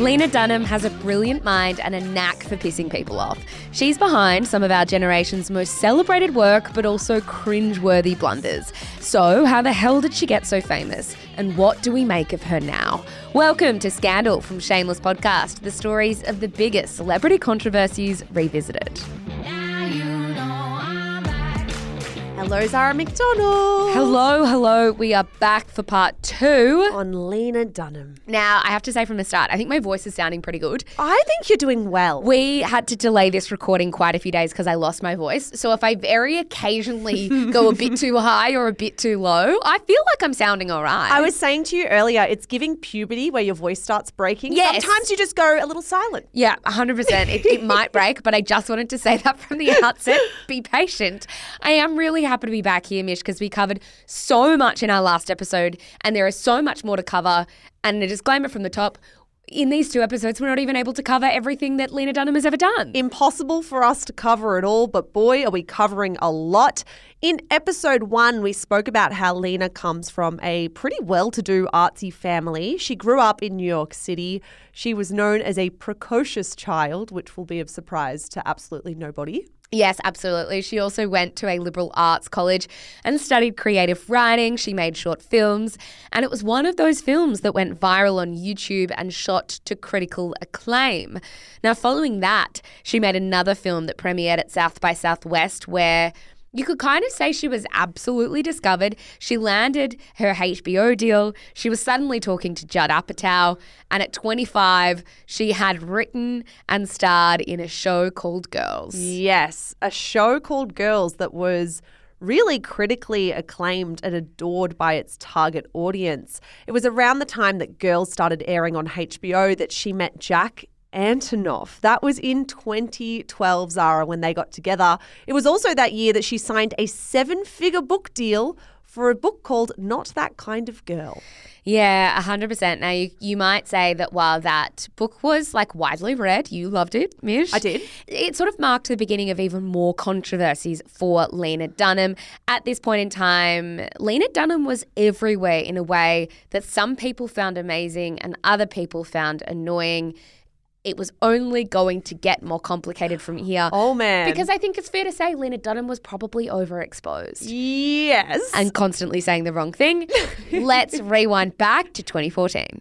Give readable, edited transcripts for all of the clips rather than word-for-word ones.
Lena Dunham has a brilliant mind and a knack for pissing people off. She's behind some of our generation's most celebrated work, but also cringe-worthy blunders. So, how the hell did she get so famous? And what do we make of her now? Welcome to Scandal from Shameless Podcast, the stories of the biggest celebrity controversies revisited. Hello, Zara McDonald. Hello. We are back for part 2 on Lena Dunham. Now, I have to say from the start, I think my voice is sounding pretty good. I think you're doing well. We had to delay this recording quite a few days because I lost my voice. So if I very occasionally go a bit too high or a bit too low, I feel like I'm sounding all right. I was saying to you earlier, it's giving puberty where your voice starts breaking. Yes. Sometimes you just go a little silent. Yeah, 100%. It might break, but I just wanted to say that from the outset. Be patient. I am really happy to be back here, Mish, because we covered so much in our last episode and there is so much more to cover. And a disclaimer from the top, in these 2 episodes, we're not even able to cover everything that Lena Dunham has ever done. Impossible for us to cover it all, but boy, are we covering a lot. In episode 1, we spoke about how Lena comes from a pretty well-to-do artsy family. She grew up in New York City. She was known as a precocious child, which will be of surprise to absolutely nobody. Yes, absolutely. She also went to a liberal arts college and studied creative writing. She made short films, and it was one of those films that went viral on YouTube and shot to critical acclaim. Now, following that, she made another film that premiered at South by Southwest where you could kind of say she was absolutely discovered. She landed her HBO deal. She was suddenly talking to Judd Apatow. And at 25, she had written and starred in a show called Girls. Yes, a show called Girls that was really critically acclaimed and adored by its target audience. It was around the time that Girls started airing on HBO that she met Jack Antonoff. That was in 2012, Zara, when they got together. It was also that year that she signed a 7-figure book deal for a book called Not That Kind of Girl. Yeah, 100%. Now, you might say that while that book was widely read, you loved it, Mish. I did. It sort of marked the beginning of even more controversies for Lena Dunham. At this point in time, Lena Dunham was everywhere in a way that some people found amazing and other people found annoying. It was only going to get more complicated from here. Oh, man. Because I think it's fair to say Lena Dunham was probably overexposed. Yes. And constantly saying the wrong thing. Let's rewind back to 2014.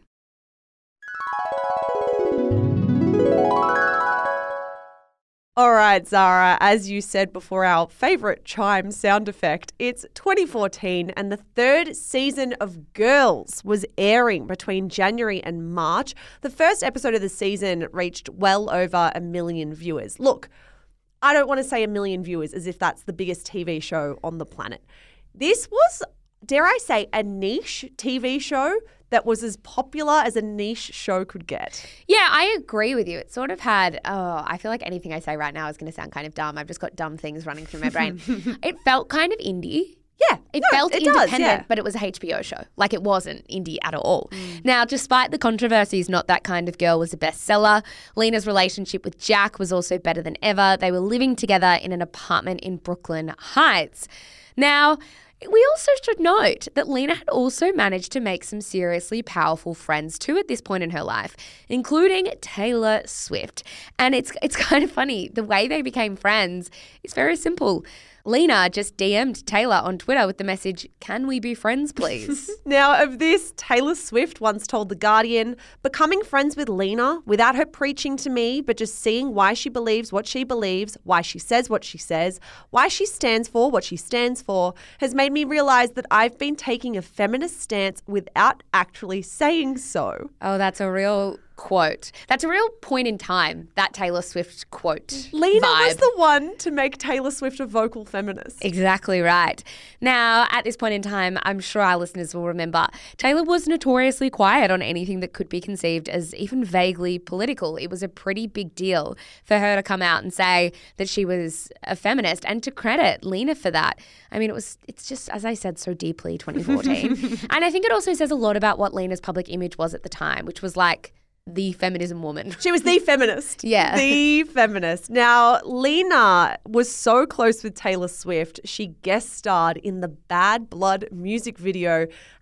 All right, Zara, as you said before, our favourite chime sound effect, it's 2014 and the 3rd season of Girls was airing between January and March. The first episode of the season reached well over 1 million viewers. Look, I don't want to say 1 million viewers as if that's the biggest TV show on the planet. This was, dare I say, a niche TV show that was as popular as a niche show could get. Yeah, I agree with you. It sort of had, I feel like anything I say right now is going to sound kind of dumb. I've just got dumb things running through my brain. It felt kind of indie. Yeah. It felt independent, does, yeah. But it was a HBO show. It wasn't indie at all. Now, despite the controversies, Not That Kind of Girl was a bestseller. Lena's relationship with Jack was also better than ever. They were living together in an apartment in Brooklyn Heights. Now, we also should note that Lena had also managed to make some seriously powerful friends too at this point in her life, including Taylor Swift. And it's kind of funny. The way they became friends is very simple. Lena just DM'd Taylor on Twitter with the message, "Can we be friends, please?" Now, of this, Taylor Swift once told The Guardian, "Becoming friends with Lena without her preaching to me, but just seeing why she believes what she believes, why she says what she says, why she stands for what she stands for, has made me realize that I've been taking a feminist stance without actually saying so." Oh, that's a real quote. That's a real point in time, that Taylor Swift quote. Lena vibe. was the one to make Taylor Swift a vocal feminist. Exactly right. Now, at this point in time, I'm sure our listeners will remember, Taylor was notoriously quiet on anything that could be conceived as even vaguely political. It was a pretty big deal for her to come out and say that she was a feminist and to credit Lena for that. I mean, it's just, as I said, so deeply 2014. And I think it also says a lot about what Lena's public image was at the time, which was the feminism woman. She was the feminist. Yeah. The feminist. Now, Lena was so close with Taylor Swift, she guest starred in the Bad Blood music video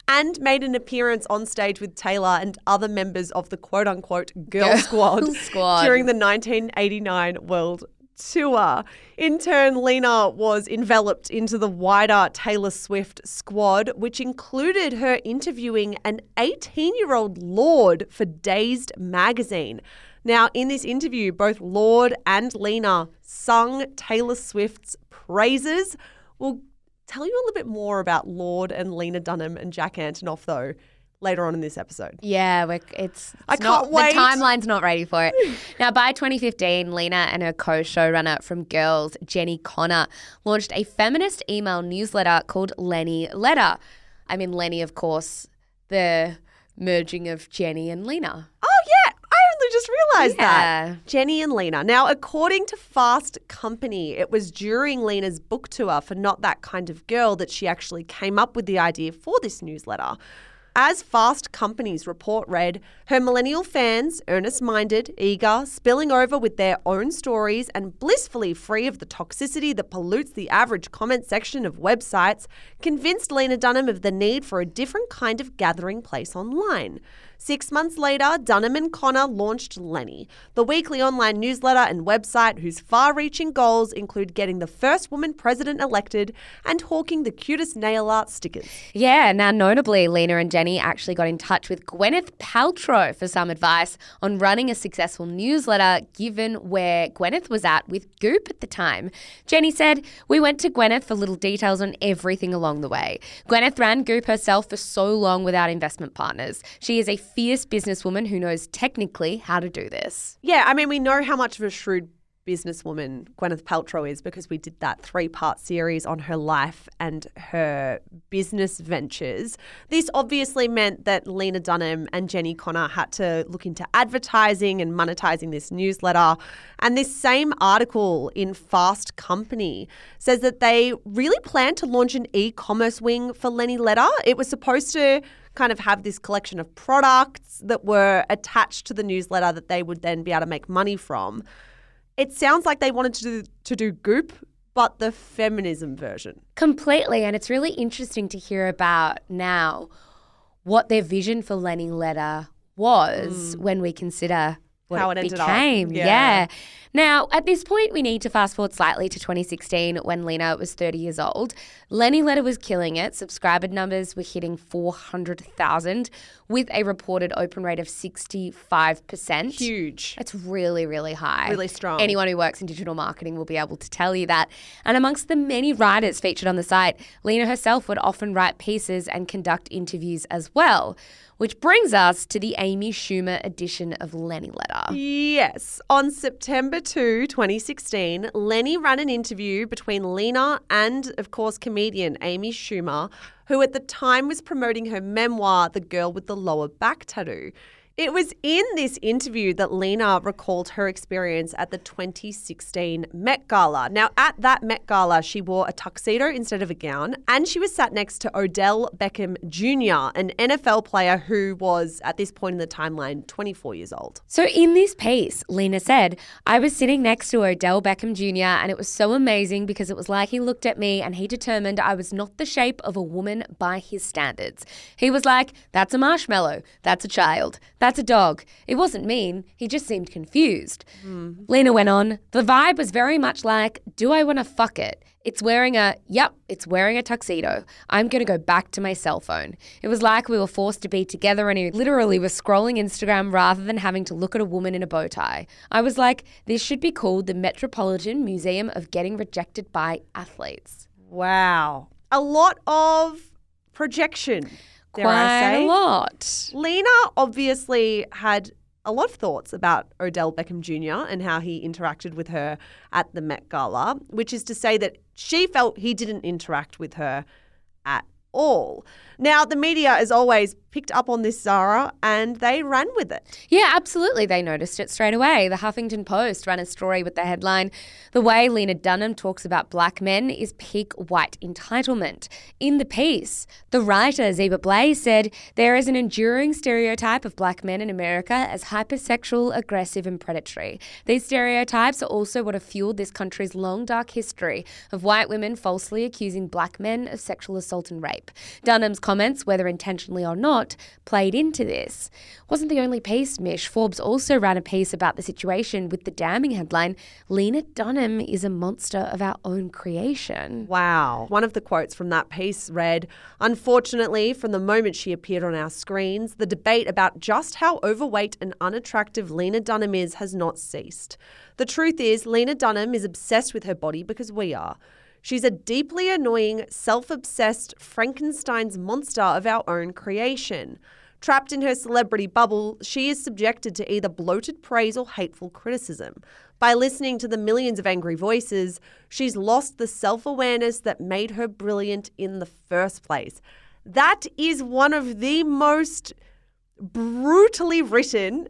and made an appearance on stage with Taylor and other members of the quote-unquote Girl Squad during the 1989 World Tour. In turn, Lena was enveloped into the wider Taylor Swift squad, which included her interviewing an 18-year-old Lorde for Dazed magazine. Now, in this interview, both Lorde and Lena sung Taylor Swift's praises. We'll tell you a little bit more about Lorde and Lena Dunham and Jack Antonoff, though, later on in this episode. Yeah, I can't wait. The timeline's not ready for it. Now, by 2015, Lena and her co-showrunner from Girls, Jenny Connor, launched a feminist email newsletter called Lenny Letter. I mean, Lenny, of course, the merging of Jenny and Lena. Oh, yeah. I only just realised that. Jenny and Lena. Now, according to Fast Company, it was during Lena's book tour for Not That Kind of Girl that she actually came up with the idea for this newsletter. As Fast Company's report read, her millennial fans, earnest-minded, eager, spilling over with their own stories and blissfully free of the toxicity that pollutes the average comment section of websites, convinced Lena Dunham of the need for a different kind of gathering place online. 6 months later, Dunham and Connor launched Lenny, the weekly online newsletter and website whose far-reaching goals include getting the first woman president elected and hawking the cutest nail art stickers. Yeah, now notably, Lena and Jenny actually got in touch with Gwyneth Paltrow for some advice on running a successful newsletter, given where Gwyneth was at with Goop at the time. Jenny said, "We went to Gwyneth for little details on everything along the way. Gwyneth ran Goop herself for so long without investment partners. She is a fierce businesswoman who knows technically how to do this." Yeah, I mean, we know how much of a shrewd businesswoman Gwyneth Paltrow is because we did that 3-part series on her life and her business ventures. This obviously meant that Lena Dunham and Jenny Connor had to look into advertising and monetizing this newsletter. And this same article in Fast Company says that they really planned to launch an e-commerce wing for Lenny Letter. It was supposed to kind of have this collection of products that were attached to the newsletter that they would then be able to make money from. It sounds like they wanted to do Goop, but the feminism version. Completely. And it's really interesting to hear about now what their vision for Lenny Letter was when we consider what how it ended became. up. Yeah. Now, at this point, we need to fast forward slightly to 2016 when Lena was 30 years old. Lenny Letter was killing it. Subscriber numbers were hitting 400,000 with a reported open rate of 65%. Huge. That's really, really high. Really strong. Anyone who works in digital marketing will be able to tell you that. And amongst the many writers featured on the site, Lena herself would often write pieces and conduct interviews as well. Which brings us to the Amy Schumer edition of Lenny Letter. Yes. On September 2, 2016, Lenny ran an interview between Lena and, of course, comedian Amy Schumer, who at the time was promoting her memoir, The Girl with the Lower Back Tattoo. It was in this interview that Lena recalled her experience at the 2016 Met Gala. Now, at that Met Gala, she wore a tuxedo instead of a gown, and she was sat next to Odell Beckham Jr., an NFL player who was, at this point in the timeline, 24 years old. So in this piece, Lena said, "I was sitting next to Odell Beckham Jr. and it was so amazing because it was like he looked at me and he determined I was not the shape of a woman by his standards. He was like, that's a marshmallow, that's a child, that's a dog. It wasn't mean, he just seemed confused." Lena went on, "The vibe was very much like, do I want to fuck it? It's wearing a tuxedo. I'm going to go back to my cell phone. It was like we were forced to be together and he literally was scrolling Instagram rather than having to look at a woman in a bow tie. I was like, this should be called the Metropolitan Museum of Getting Rejected by Athletes." Wow. A lot of projection. Quite a lot. Lena obviously had a lot of thoughts about Odell Beckham Jr. and how he interacted with her at the Met Gala, which is to say that she felt he didn't interact with her at all. Now, the media, as always, picked up on this, Zara, and they ran with it. Yeah, absolutely. They noticed it straight away. The Huffington Post ran a story with the headline, "The way Lena Dunham talks about black men is peak white entitlement." In the piece, the writer, Zeba Blaze, said, "There is an enduring stereotype of black men in America as hypersexual, aggressive and predatory. These stereotypes are also what have fueled this country's long, dark history of white women falsely accusing black men of sexual assault and rape." Dunham's comments, whether intentionally or not, played into this. Wasn't the only piece, Mish. Forbes also ran a piece about the situation with the damning headline, "Lena Dunham is a monster of our own creation." Wow. One of the quotes from that piece read, "Unfortunately, from the moment she appeared on our screens, the debate about just how overweight and unattractive Lena Dunham is has not ceased. The truth is, Lena Dunham is obsessed with her body because we are. She's a deeply annoying, self-obsessed Frankenstein's monster of our own creation. Trapped in her celebrity bubble, she is subjected to either bloated praise or hateful criticism. By listening to the millions of angry voices, she's lost the self-awareness that made her brilliant in the first place." That is one of the most brutally written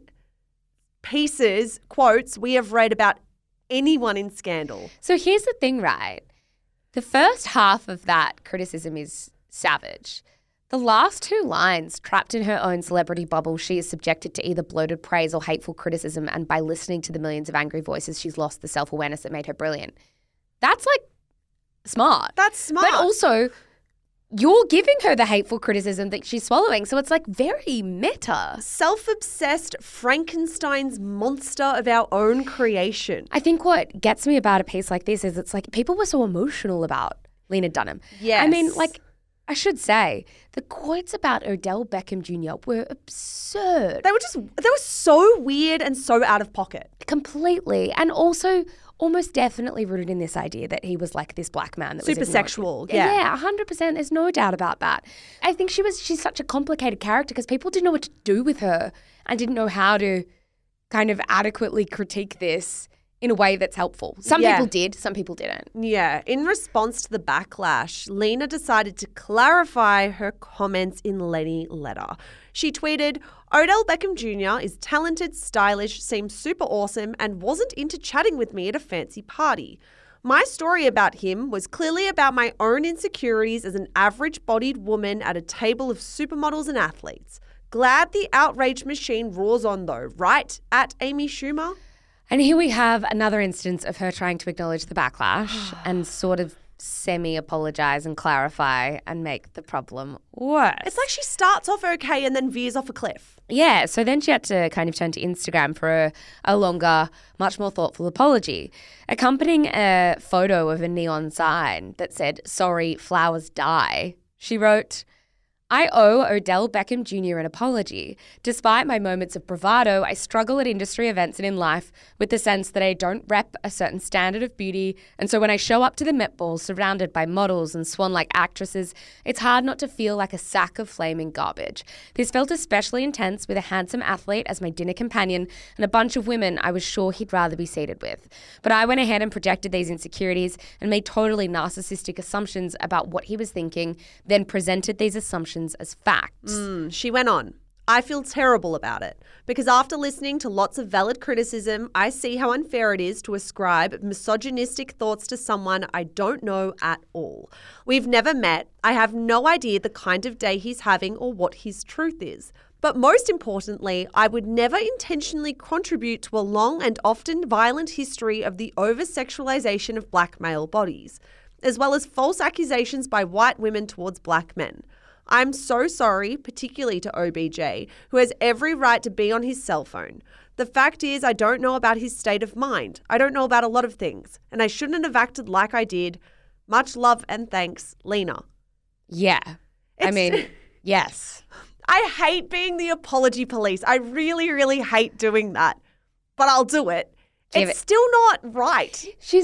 pieces, quotes, we have read about anyone in Scandal. So here's the thing, right? The first half of that criticism is savage. The last two lines, "Trapped in her own celebrity bubble, she is subjected to either bloated praise or hateful criticism, and by listening to the millions of angry voices, she's lost the self-awareness that made her brilliant." That's like smart. That's smart. But also, you're giving her the hateful criticism that she's swallowing. So it's like very meta. Self-obsessed Frankenstein's monster of our own creation. I think what gets me about a piece like this is it's like people were so emotional about Lena Dunham. Yes. I mean, like, I should say, the quotes about Odell Beckham Jr. were absurd. They were so weird and so out of pocket. Completely. And also almost definitely rooted in this idea that he was like this black man that was Super ignored. sexual. Yeah. Yeah, 100%. There's no doubt about that. I think she's such a complicated character because people didn't know what to do with her and didn't know how to kind of adequately critique this in a way that's helpful. Some people did, some people didn't. Yeah. In response to the backlash, Lena decided to clarify her comments in Lenny Letter. She tweeted, "Odell Beckham Jr. is talented, stylish, seems super awesome, and wasn't into chatting with me at a fancy party. My story about him was clearly about my own insecurities as an average-bodied woman at a table of supermodels and athletes. Glad the outrage machine roars on though, right? At Amy Schumer?" And here we have another instance of her trying to acknowledge the backlash and sort of semi-apologise and clarify and make the problem worse. It's like she starts off okay and then veers off a cliff. Yeah, so then she had to kind of turn to Instagram for a longer, much more thoughtful apology, accompanying a photo of a neon sign that said, "Sorry, flowers die." She wrote, "I owe Odell Beckham Jr. an apology. Despite my moments of bravado, I struggle at industry events and in life with the sense that I don't rep a certain standard of beauty, and so when I show up to the Met Ball surrounded by models and swan-like actresses, it's hard not to feel like a sack of flaming garbage. This felt especially intense with a handsome athlete as my dinner companion and a bunch of women I was sure he'd rather be seated with. But I went ahead and projected these insecurities and made totally narcissistic assumptions about what he was thinking, then presented these assumptions as facts." She went on, "I feel terrible about it because after listening to lots of valid criticism, I see how unfair it is to ascribe misogynistic thoughts to someone I don't know at all. We've never met. I have no idea the kind of day he's having or what his truth is. But most importantly, I would never intentionally contribute to a long and often violent history of the over-sexualization of black male bodies, as well as false accusations by white women towards black men. I'm so sorry, particularly to OBJ, who has every right to be on his cell phone. The fact is, I don't know about his state of mind. I don't know about a lot of things, and I shouldn't have acted like I did. Much love and thanks, Lena." Yeah. I mean, yes. I hate being the apology police. I really, really hate doing that, but I'll do it. It's still not right.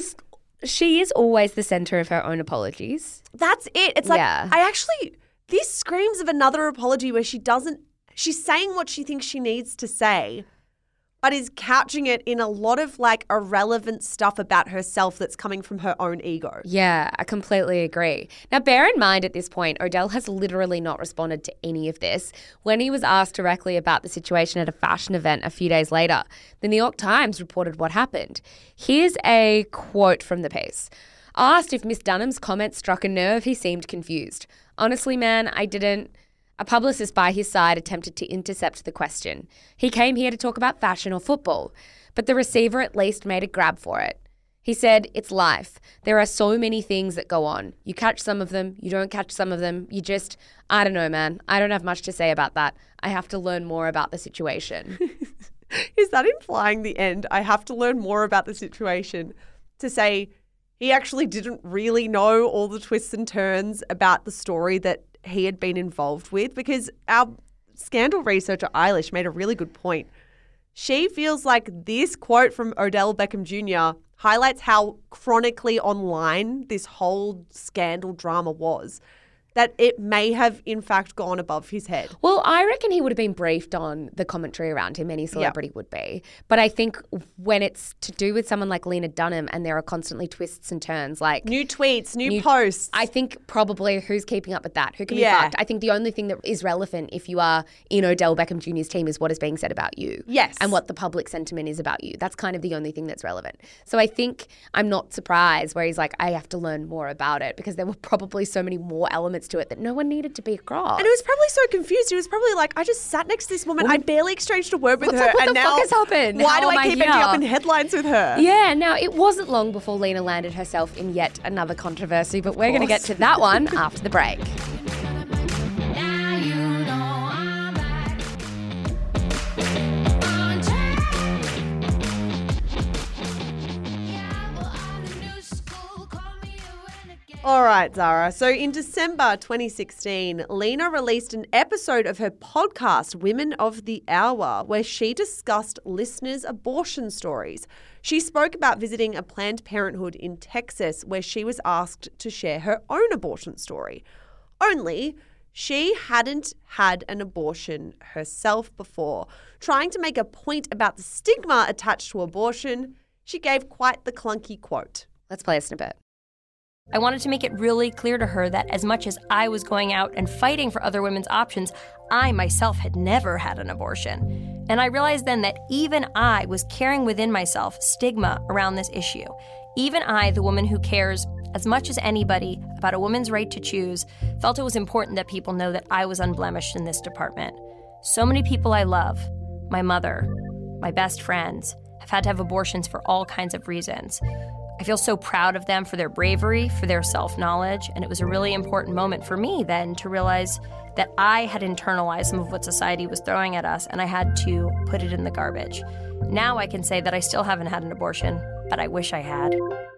She is always the center of her own apologies. That's it. It's like, this screams of another apology where she's saying what she thinks she needs to say, but is couching it in a lot of like irrelevant stuff about herself that's coming from her own ego. Yeah, I completely agree. Now, bear in mind at this point, Odell has literally not responded to any of this. When he was asked directly about the situation at a fashion event a few days later, the New York Times reported what happened. Here's a quote from the piece. Asked if Miss Dunham's comment struck a nerve, he seemed confused. Honestly, man, I didn't. A publicist by his side attempted to intercept the question. He came here to talk about fashion or football, but the receiver at least made a grab for it. He said, it's life. There are so many things that go on. You catch some of them, you don't catch some of them. You just, I don't know, man. I don't have much to say about that. I have to learn more about the situation. Is that implying the end? I have to learn more about the situation to say he actually didn't really know all the twists and turns about the story that he had been involved with, because our scandal researcher Eilish made a really good point. She feels like this quote from Odell Beckham Jr. highlights how chronically online this whole scandal drama was, that it may have in fact gone above his head. Well, I reckon he would have been briefed on the commentary around him. Any celebrity would be. But I think when it's to do with someone like Lena Dunham and there are constantly twists and turns, like new tweets, new posts. I think probably who's keeping up with that? Who can be fucked? I think the only thing that is relevant if you are in Odell Beckham Jr.'s team is what is being said about you. Yes. And what the public sentiment is about you. That's kind of the only thing that's relevant. So I think I'm not surprised where he's like, I have to learn more about it, because there were probably so many more elements to it that no one needed to be across. And he was probably so confused. He was probably like, I just sat next to this woman. I barely exchanged a word with her. Like, what and the now, fuck has happened? Why How do am I keep here? ending up in headlines with her? Yeah, now it wasn't long before Lena landed herself in yet another controversy, but we're going to get to that one after the break. All right, Zara. So in December 2016, Lena released an episode of her podcast, Women of the Hour, where she discussed listeners' abortion stories. She spoke about visiting a Planned Parenthood in Texas where she was asked to share her own abortion story. Only she hadn't had an abortion herself before. Trying to make a point about the stigma attached to abortion, she gave quite the clunky quote. Let's play a snippet. I wanted to make it really clear to her that as much as I was going out and fighting for other women's options, I myself had never had an abortion. And I realized then that even I was carrying within myself stigma around this issue. Even I, the woman who cares as much as anybody about a woman's right to choose, felt it was important that people know that I was unblemished in this department. So many people I love, my mother, my best friends, have had to have abortions for all kinds of reasons. I feel so proud of them for their bravery, for their self-knowledge, and it was a really important moment for me then to realize that I had internalized some of what society was throwing at us, and I had to put it in the garbage. Now I can say that I still haven't had an abortion, but I wish I had.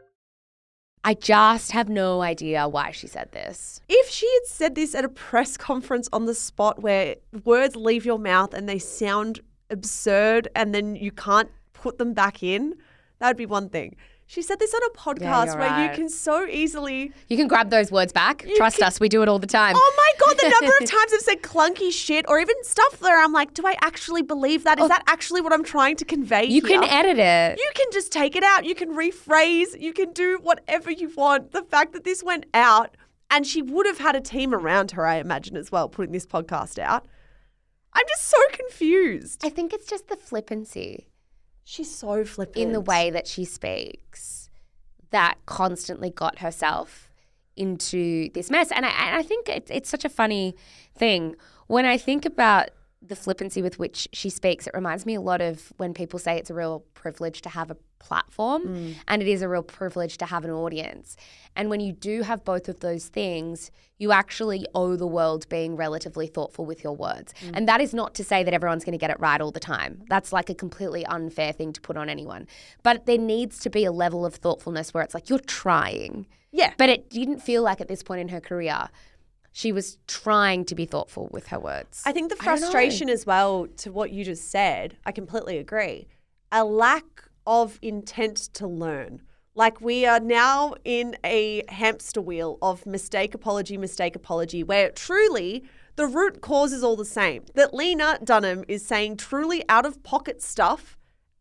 I just have no idea why she said this. If she had said this at a press conference on the spot where words leave your mouth and they sound absurd and then you can't put them back in, that would be one thing. She said this on a podcast where you can so easily... You can grab those words back. Trust us, we do it all the time. Oh my God, the number of times I've said clunky shit or even stuff where I'm like, do I actually believe that? Is that actually what I'm trying to convey You here? can edit it. You can just take it out. You can rephrase. You can do whatever you want. The fact that this went out, and she would have had a team around her, I imagine, as well, putting this podcast out. I'm just so confused. I think it's just the flippancy. She's so flippant. In the way that she speaks that constantly got herself into this mess. And I think it's such a funny thing. When I think about the flippancy with which she speaks, it reminds me a lot of when people say it's a real privilege to have a platform and it is a real privilege to have an audience. And when you do have both of those things, you actually owe the world being relatively thoughtful with your words. And that is not to say that everyone's going to get it right all the time. That's like a completely unfair thing to put on anyone. But there needs to be a level of thoughtfulness where it's like you're trying. Yeah. But it didn't feel like at this point in her career she was trying to be thoughtful with her words. I think the frustration as well to what you just said, I completely agree. A lack of intent to learn. Like we are now in a hamster wheel of mistake apology, where truly the root cause is all the same. That Lena Dunham is saying truly out of pocket stuff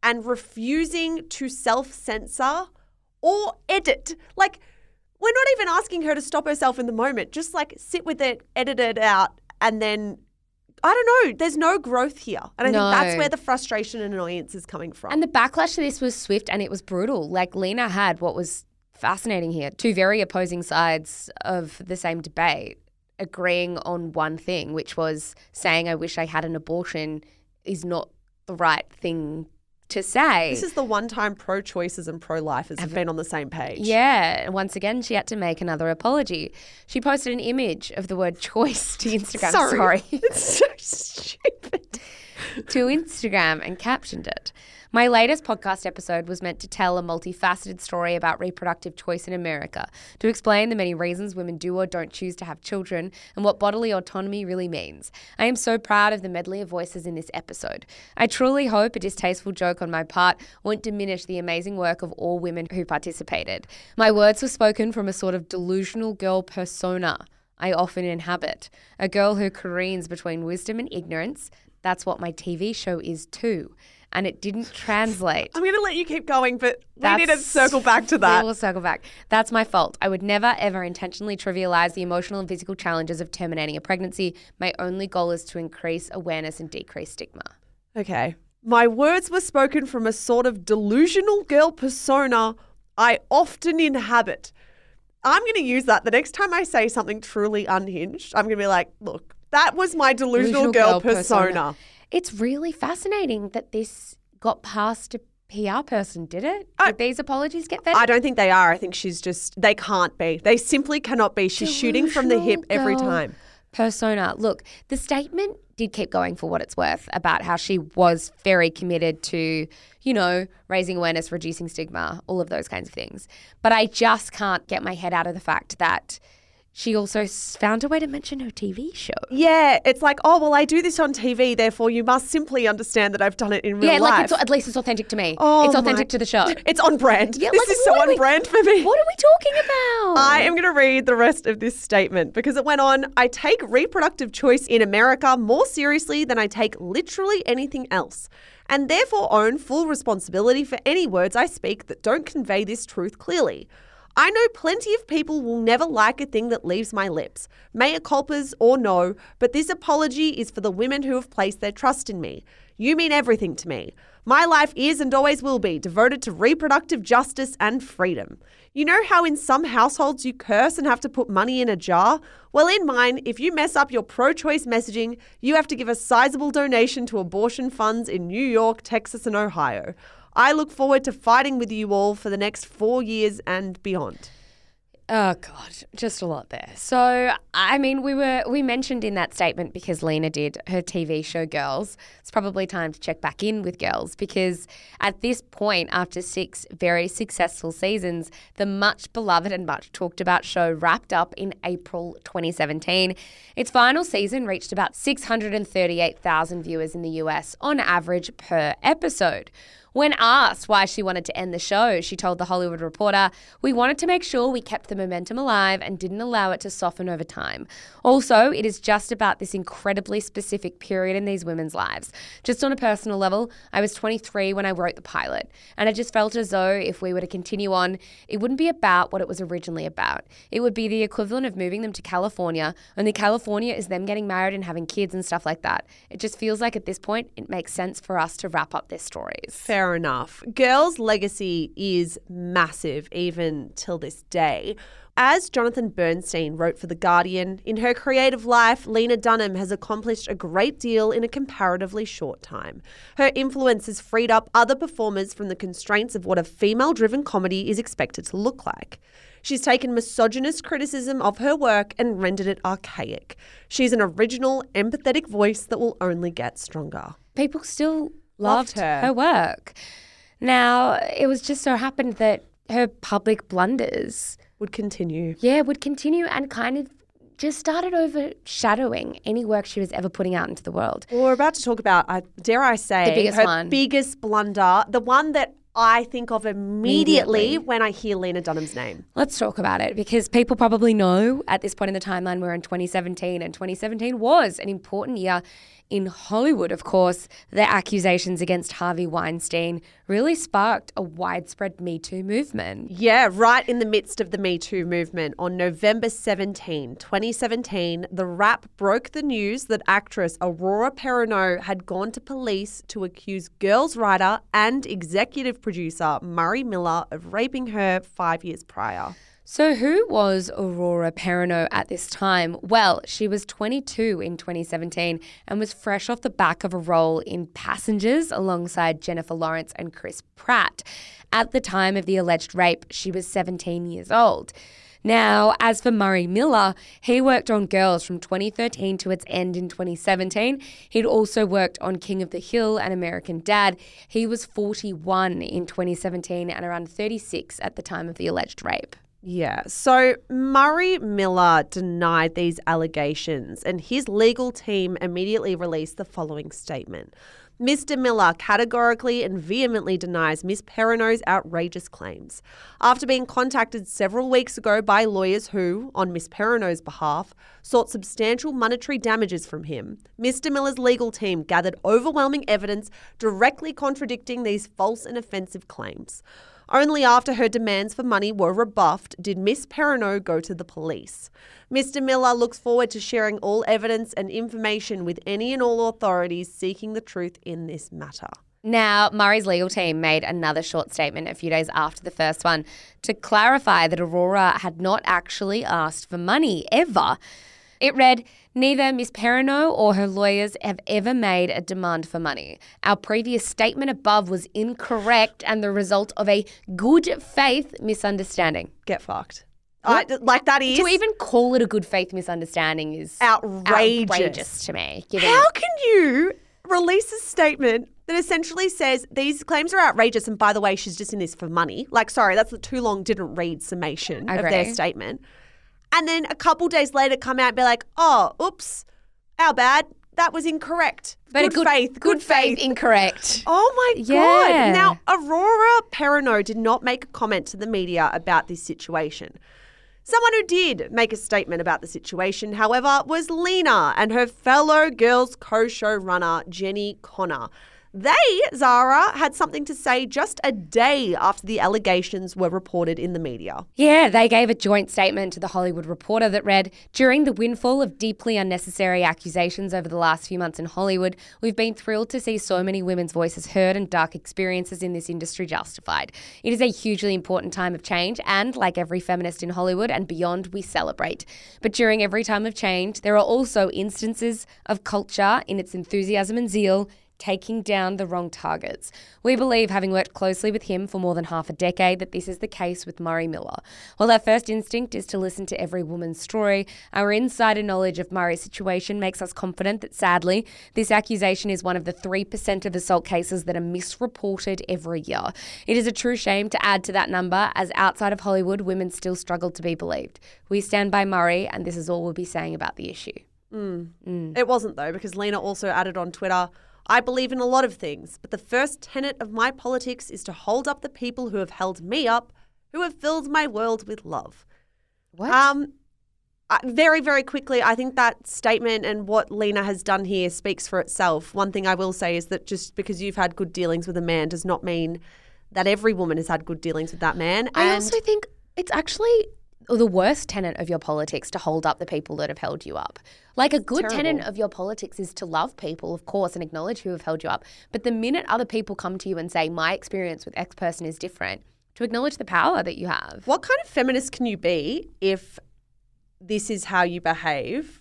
and refusing to self-censor or edit. Like, we're not even asking her to stop herself in the moment. Just like sit with it, edit it out, and then, I don't know, there's no growth here. And I think that's where the frustration and annoyance is coming from. And the backlash to this was swift and it was brutal. Like, Lena had what was fascinating here, two very opposing sides of the same debate agreeing on one thing, which was saying I wish I had an abortion is not the right thing to say. This is the one time pro-choicers and pro-lifers have been on the same page. Yeah. Once again, she had to make another apology. She posted an image of the word choice to Instagram. Sorry. It's so stupid. To Instagram and captioned it. My latest podcast episode was meant to tell a multifaceted story about reproductive choice in America, to explain the many reasons women do or don't choose to have children and what bodily autonomy really means. I am so proud of the medley of voices in this episode. I truly hope a distasteful joke on my part won't diminish the amazing work of all women who participated. My words were spoken from a sort of delusional girl persona I often inhabit, a girl who careens between wisdom and ignorance. That's what my TV show is too. And it didn't translate. I'm going to let you keep going, but we need to circle back to that. We will circle back. That's my fault. I would never, ever intentionally trivialize the emotional and physical challenges of terminating a pregnancy. My only goal is to increase awareness and decrease stigma. Okay. My words were spoken from a sort of delusional girl persona I often inhabit. I'm going to use that the next time I say something truly unhinged. I'm going to be like, look, that was my delusional girl persona. It's really fascinating that this got past a PR person, did it? Did these apologies get vetted? I don't think they are. I think they can't be. They simply cannot be. She's shooting from the hip every time. Persona. Look, the statement did keep going for what it's worth about how she was very committed to, raising awareness, reducing stigma, all of those kinds of things. But I just can't get my head out of the fact that she also found a way to mention her TV show. Yeah, it's like, oh, well, I do this on TV, therefore you must simply understand that I've done it in real life. Yeah, at least it's authentic to me. Oh, it's authentic to the show. It's on brand. Yeah, this is so on brand for me. What are we talking about? I am going to read the rest of this statement because it went on, I take reproductive choice in America more seriously than I take literally anything else, and therefore own full responsibility for any words I speak that don't convey this truth clearly. I know plenty of people will never like a thing that leaves my lips, mea culpas or no, but this apology is for the women who have placed their trust in me. You mean everything to me. My life is and always will be devoted to reproductive justice and freedom. You know how in some households you curse and have to put money in a jar? Well, in mine, if you mess up your pro-choice messaging, you have to give a sizable donation to abortion funds in New York, Texas, and Ohio. I look forward to fighting with you all for the next 4 years and beyond. Oh, God, just a lot there. So, I mean, we mentioned in that statement, because Lena did, her TV show Girls. It's probably time to check back in with Girls, because at this point, after 6 very successful seasons, the much beloved and much talked about show wrapped up in April 2017. Its final season reached about 638,000 viewers in the US on average per episode. When asked why she wanted to end the show, she told The Hollywood Reporter, "We wanted to make sure we kept the momentum alive and didn't allow it to soften over time. Also, it is just about this incredibly specific period in these women's lives. Just on a personal level, I was 23 when I wrote the pilot, and I just felt as though if we were to continue on, it wouldn't be about what it was originally about. It would be the equivalent of moving them to California, only California is them getting married and having kids and stuff like that. It just feels like at this point, it makes sense for us to wrap up their stories." Fair enough. Girls' legacy is massive even till this day. As Jonathan Bernstein wrote for The Guardian, in her creative life, Lena Dunham has accomplished a great deal in a comparatively short time. Her influence has freed up other performers from the constraints of what a female-driven comedy is expected to look like. She's taken misogynist criticism of her work and rendered it archaic. She's an original, empathetic voice that will only get stronger. People still loved her work. Now, it was just so happened that her public blunders would continue. Yeah, would continue and kind of just started overshadowing any work she was ever putting out into the world. Well, we're about to talk about, dare I say, the biggest her one. Biggest blunder, the one that I think of immediately when I hear Lena Dunham's name. Let's talk about it because people probably know at this point in the timeline we're in 2017, and 2017 was an important year in Hollywood. Of course, the accusations against Harvey Weinstein really sparked a widespread Me Too movement. Yeah, right in the midst of the Me Too movement. On November 17, 2017, The Wrap broke the news that actress Aurora Perrineau had gone to police to accuse Girls writer and executive producer Murray Miller of raping her 5 years prior. So who was Aurora Perrineau at this time? Well, she was 22 in 2017 and was fresh off the back of a role in Passengers alongside Jennifer Lawrence and Chris Pratt. At the time of the alleged rape, she was 17 years old. Now, as for Murray Miller, he worked on Girls from 2013 to its end in 2017. He'd also worked on King of the Hill and American Dad. He was 41 in 2017 and around 36 at the time of the alleged rape. Yeah, so Murray Miller denied these allegations and his legal team immediately released the following statement. Mr. Miller categorically and vehemently denies Ms. Perrineau's outrageous claims. After being contacted several weeks ago by lawyers who, on Ms. Perrineau's behalf, sought substantial monetary damages from him, Mr. Miller's legal team gathered overwhelming evidence directly contradicting these false and offensive claims. Only after her demands for money were rebuffed did Miss Perrineau go to the police. Mr. Miller looks forward to sharing all evidence and information with any and all authorities seeking the truth in this matter. Now, Murray's legal team made another short statement a few days after the first one to clarify that Aurora had not actually asked for money, ever. It read, "Neither Ms. Perrineau or her lawyers have ever made a demand for money. Our previous statement above was incorrect and the result of a good faith misunderstanding." Get fucked. That is... To even call it a good faith misunderstanding is outrageous to me. How can you release a statement that essentially says these claims are outrageous and by the way, she's just in this for money? Sorry, that's the too long didn't read summation of their statement. And then a couple days later come out and be like, oh, oops, our bad. That was incorrect. But good faith, incorrect. Oh my God. Now, Aurora Perrineau did not make a comment to the media about this situation. Someone who did make a statement about the situation, however, was Lena and her fellow Girls co-showrunner, Jenny Connor. They, Zara, had something to say just a day after the allegations were reported in the media. Yeah, they gave a joint statement to The Hollywood Reporter that read, "During the windfall of deeply unnecessary accusations over the last few months in Hollywood, we've been thrilled to see so many women's voices heard and dark experiences in this industry justified. It is a hugely important time of change and, like every feminist in Hollywood and beyond, we celebrate. But during every time of change, there are also instances of culture in its enthusiasm and zeal taking down the wrong targets. We believe, having worked closely with him for more than half a decade, that this is the case with Murray Miller. While our first instinct is to listen to every woman's story, our insider knowledge of Murray's situation makes us confident that, sadly, this accusation is one of the 3% of assault cases that are misreported every year. It is a true shame to add to that number, as outside of Hollywood, women still struggle to be believed. We stand by Murray, and this is all we'll be saying about the issue." It wasn't, though, because Lena also added on Twitter, "I believe in a lot of things, but the first tenet of my politics is to hold up the people who have held me up, who have filled my world with love." What? Very, very quickly, I think that statement and what Lena has done here speaks for itself. One thing I will say is that just because you've had good dealings with a man does not mean that every woman has had good dealings with that man. I also think it's actually the worst tenet of your politics to hold up the people that have held you up. Like, a good tenet of your politics is to love people, of course, and acknowledge who have held you up. But the minute other people come to you and say, my experience with X person is different, to acknowledge the power that you have. What kind of feminist can you be if this is how you behave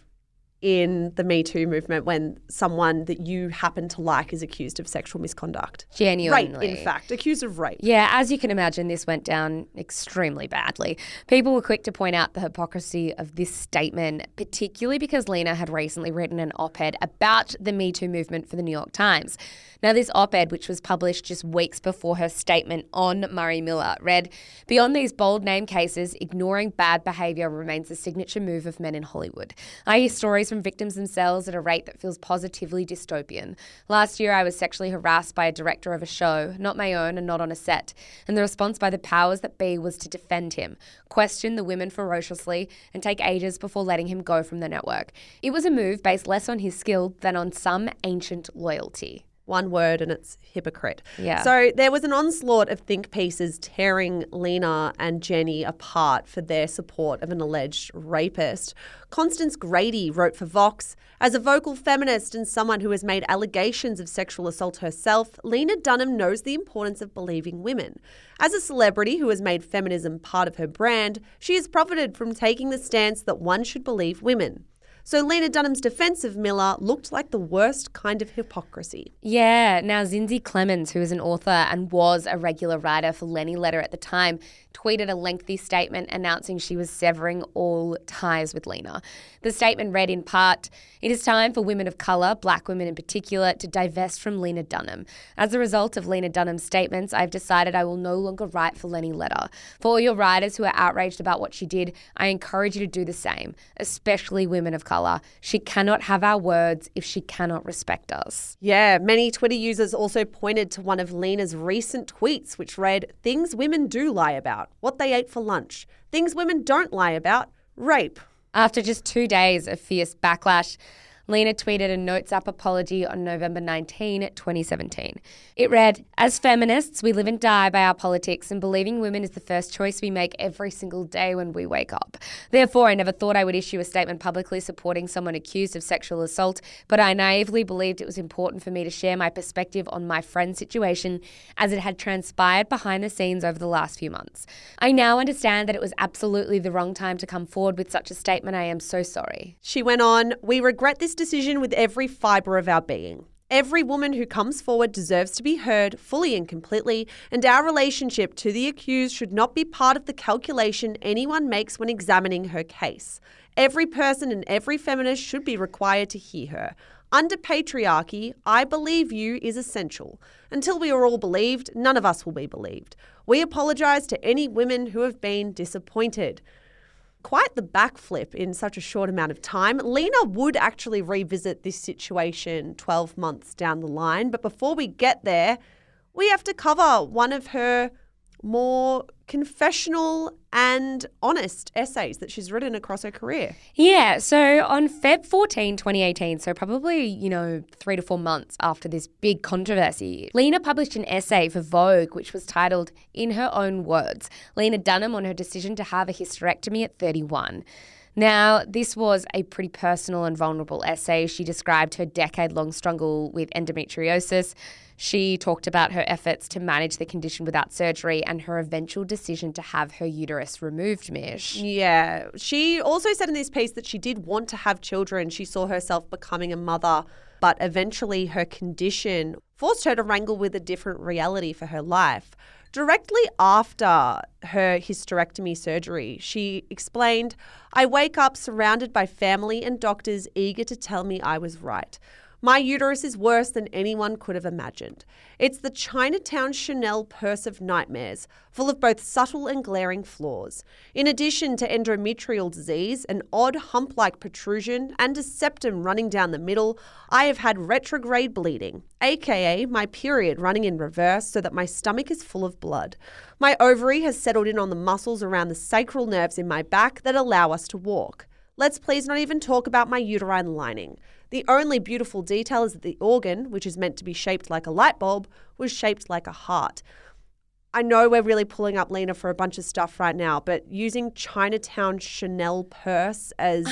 in the Me Too movement when someone that you happen to like is accused of sexual misconduct? Genuinely. Rape, in fact. Accused of rape. Yeah, as you can imagine, this went down extremely badly. People were quick to point out the hypocrisy of this statement, particularly because Lena had recently written an op-ed about the Me Too movement for the New York Times. Now, this op-ed, which was published just weeks before her statement on Murray Miller, read, "Beyond these bold name cases, ignoring bad behaviour remains a signature move of men in Hollywood. I hear stories from victims themselves at a rate that feels positively dystopian. Last year, I was sexually harassed by a director of a show, not my own and not on a set, and the response by the powers that be was to defend him, question the women ferociously, and take ages before letting him go from the network. It was a move based less on his skill than on some ancient loyalty." One word and it's hypocrite. Yeah. So there was an onslaught of think pieces tearing Lena and Jenny apart for their support of an alleged rapist. Constance Grady wrote for Vox, "As a vocal feminist and someone who has made allegations of sexual assault herself, Lena Dunham knows the importance of believing women. As a celebrity who has made feminism part of her brand, she has profited from taking the stance that one should believe women." So Lena Dunham's defense of Miller looked like the worst kind of hypocrisy. Yeah. Now, Zinzi Clemens, who is an author and was a regular writer for Lenny Letter at the time, tweeted a lengthy statement announcing she was severing all ties with Lena. The statement read in part, "It is time for women of colour, black women in particular, to divest from Lena Dunham. As a result of Lena Dunham's statements, I've decided I will no longer write for Lenny Letter. For all your writers who are outraged about what she did, I encourage you to do the same, especially women of colour. She cannot have our words if she cannot respect us." Yeah, many Twitter users also pointed to one of Lena's recent tweets, which read, "Things women do lie about, what they ate for lunch. Things women don't lie about, rape." After just 2 days of fierce backlash, Lena tweeted a Notes app apology on November 19, 2017. It read, "As feminists, we live and die by our politics, and believing women is the first choice we make every single day when we wake up. Therefore, I never thought I would issue a statement publicly supporting someone accused of sexual assault, but I naively believed it was important for me to share my perspective on my friend's situation as it had transpired behind the scenes over the last few months. I now understand that it was absolutely the wrong time to come forward with such a statement. I am so sorry." She went on, "We regret this decision with every fibre of our being. Every woman who comes forward deserves to be heard fully and completely, and our relationship to the accused should not be part of the calculation anyone makes when examining her case. Every person and every feminist should be required to hear her. Under patriarchy, I believe you is essential. Until we are all believed, none of us will be believed. We apologise to any women who have been disappointed." Quite the backflip in such a short amount of time. Lena would actually revisit this situation 12 months down the line. But before we get there, we have to cover one of her more confessional and honest essays that she's written across her career. Yeah, so on Feb 14, 2018, so probably, 3 to 4 months after this big controversy, Lena published an essay for Vogue which was titled, "In Her Own Words, Lena Dunham on her decision to have a hysterectomy at 31. Now, this was a pretty personal and vulnerable essay. She described her decade-long struggle with endometriosis. She talked about her efforts to manage the condition without surgery and her eventual decision to have her uterus removed, Mish. Yeah. She also said in this piece that she did want to have children. She saw herself becoming a mother, but eventually her condition forced her to wrangle with a different reality for her life. Directly after her hysterectomy surgery, she explained, "I wake up surrounded by family and doctors eager to tell me I was right. My uterus is worse than anyone could have imagined. It's the Chinatown Chanel purse of nightmares, full of both subtle and glaring flaws. In addition to endometrial disease, an odd hump-like protrusion, and a septum running down the middle, I have had retrograde bleeding, aka my period running in reverse so that my stomach is full of blood. My ovary has settled in on the muscles around the sacral nerves in my back that allow us to walk. Let's please not even talk about my uterine lining. The only beautiful detail is that the organ, which is meant to be shaped like a light bulb, was shaped like a heart." I know we're really pulling up Lena for a bunch of stuff right now, but using Chinatown Chanel purse as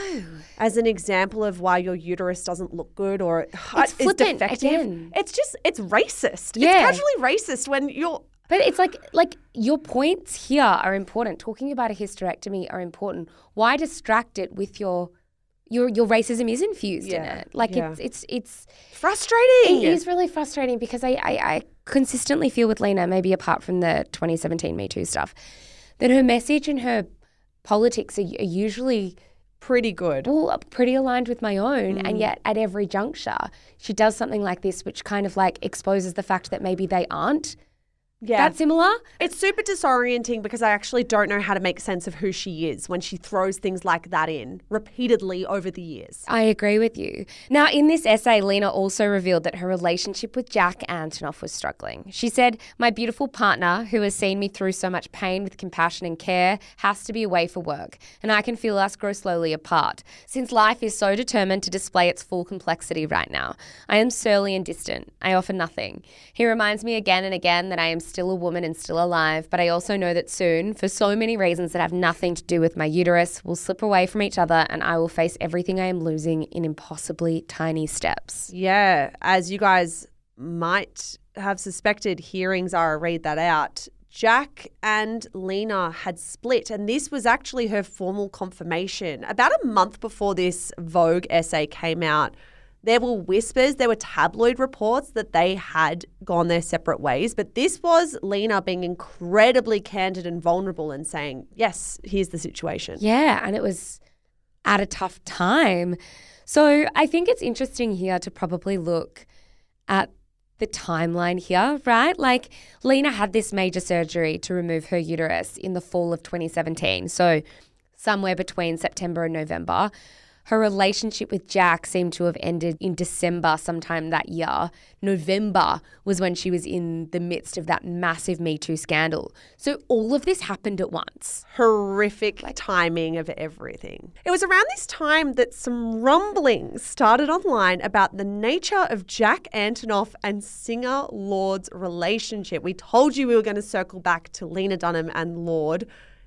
an example of why your uterus doesn't look good or It's is flippant defective, again. it's racist. Yeah. It's casually racist when you're... But it's like your points here are important. Talking about a hysterectomy are important. Why distract it with your racism is infused in it? It's frustrating. It is really frustrating because I consistently feel with Lena, maybe apart from the 2017 Me Too stuff, that her message and her politics are usually pretty good. Well, pretty aligned with my own. And yet at every juncture, she does something like this, which kind of like exposes the fact that maybe they aren't that similar. It's super disorienting because I actually don't know how to make sense of who she is when she throws things like that in repeatedly over the years. I agree with you. Now, in this essay, Lena also revealed that her relationship with Jack Antonoff was struggling. She said, "My beautiful partner, who has seen me through so much pain with compassion and care, has to be away for work, and I can feel us grow slowly apart. Since life is so determined to display its full complexity right now, I am surly and distant. I offer nothing. He reminds me again and again that I am still a woman and still alive, but I also know that soon, for so many reasons that have nothing to do with my uterus, we'll slip away from each other and I will face everything I am losing in impossibly tiny steps." Yeah, as you guys might have suspected hearing Zara read that out, Jack and Lena had split, and this was actually her formal confirmation. About a month before this Vogue essay came out, there were whispers, there were tabloid reports that they had gone their separate ways. But this was Lena being incredibly candid and vulnerable and saying, yes, here's the situation. Yeah, and it was at a tough time. So I think it's interesting here to probably look at the timeline here, right? Like Lena had this major surgery to remove her uterus in the fall of 2017. So somewhere between September and November. Her relationship with Jack seemed to have ended in December sometime that year. November was when she was in the midst of that massive Me Too scandal. So all of this happened at once. Horrific timing of everything. It was around this time that some rumblings started online about the nature of Jack Antonoff and singer Lorde's relationship. We told you we were going to circle back to Lena Dunham and Lorde.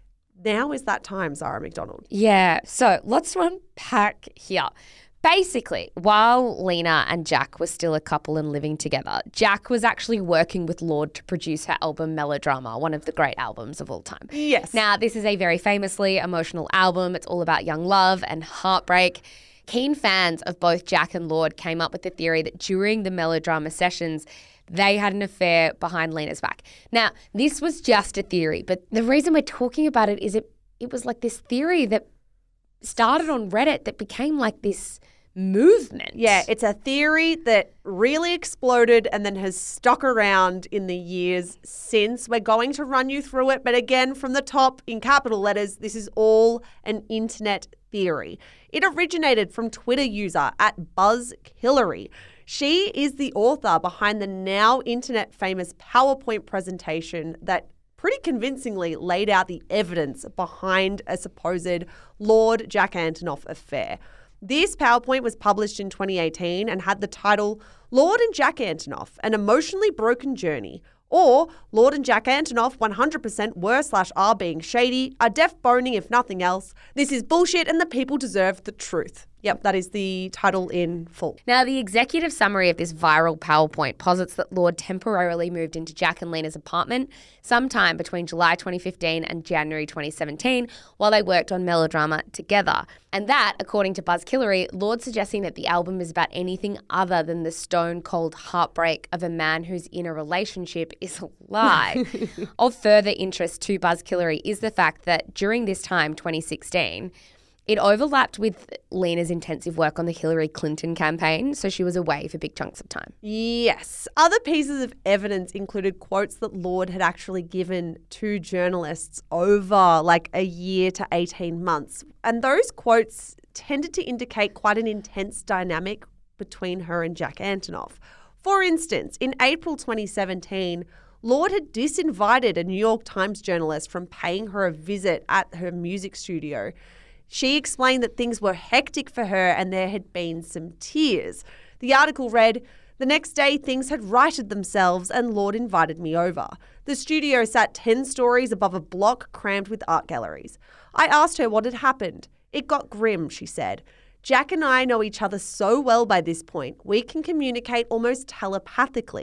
Now is that time, Zara McDonald. Yeah, so let's unpack here. Basically, while Lena and Jack were still a couple and living together, Jack was actually working with Lorde to produce her album Melodrama, one of the great albums of all time. Yes. Now, this is a very famously emotional album. It's all about young love and heartbreak. Keen fans of both Jack and Lorde came up with the theory that during the Melodrama sessions, they had an affair behind Lena's back. Now, this was just a theory, but the reason we're talking about it is it was like this theory that started on Reddit that became like this movement. Yeah, it's a theory that really exploded and then has stuck around in the years since. We're going to run you through it, but again, from the top in capital letters, this is all an internet theory. It originated from Twitter user @BuzzKillery. She is the author behind the now internet famous PowerPoint presentation that pretty convincingly laid out the evidence behind a supposed Lorde Jack Antonoff affair. This PowerPoint was published in 2018 and had the title Lorde and Jack Antonoff, An Emotionally Broken Journey, or Lorde and Jack Antonoff 100% were/are being shady, are deaf boning if nothing else. This is bullshit and the people deserve the truth. Yep, that is the title in full. Now, the executive summary of this viral PowerPoint posits that Lorde temporarily moved into Jack and Lena's apartment sometime between July 2015 and January 2017 while they worked on Melodrama together. And that, according to BuzzKillery, Lorde suggesting that the album is about anything other than the stone-cold heartbreak of a man who's in a relationship is a lie. Of further interest to BuzzKillery is the fact that during this time, 2016, it overlapped with Lena's intensive work on the Hillary Clinton campaign, so she was away for big chunks of time. Yes. Other pieces of evidence included quotes that Lorde had actually given to journalists over like a year to 18 months. And those quotes tended to indicate quite an intense dynamic between her and Jack Antonoff. For instance, in April 2017, Lorde had disinvited a New York Times journalist from paying her a visit at her music studio. She explained that things were hectic for her and there had been some tears. The article read, "The next day things had righted themselves and Lorde invited me over. The studio sat 10 stories above a block crammed with art galleries. I asked her what had happened. It got grim," she said. "Jack and I know each other so well by this point, we can communicate almost telepathically.